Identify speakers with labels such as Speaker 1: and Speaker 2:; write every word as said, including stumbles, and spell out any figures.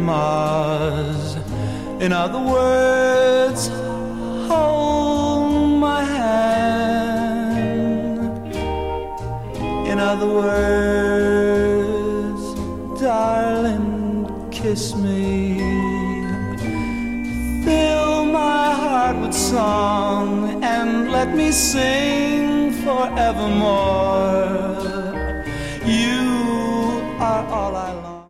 Speaker 1: Mars. In other words, hold my hand. In other words, darling, kiss me. Fill my heart with song and let me sing forevermore.